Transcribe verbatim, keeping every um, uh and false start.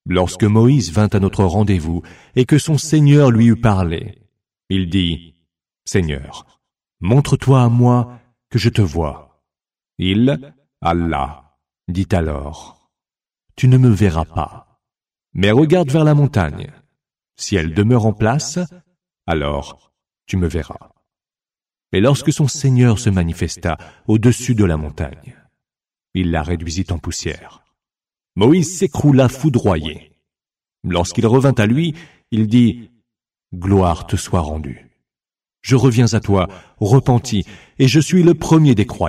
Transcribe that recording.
Lorsque Moïse vint à notre rendez-vous et que son Seigneur lui eut parlé, il dit, « Seigneur, montre-toi à moi que je te vois. » Il, Allah, dit alors, « Tu ne me verras pas, mais regarde vers la montagne. Si elle demeure en place, alors tu me verras. » Et lorsque son Seigneur se manifesta au-dessus de la montagne, il la réduisit en poussière. Moïse s'écroula foudroyé. Lorsqu'il revint à lui, il dit, « Gloire te soit rendue. Je reviens à toi, repenti, et je suis le premier des croyants. »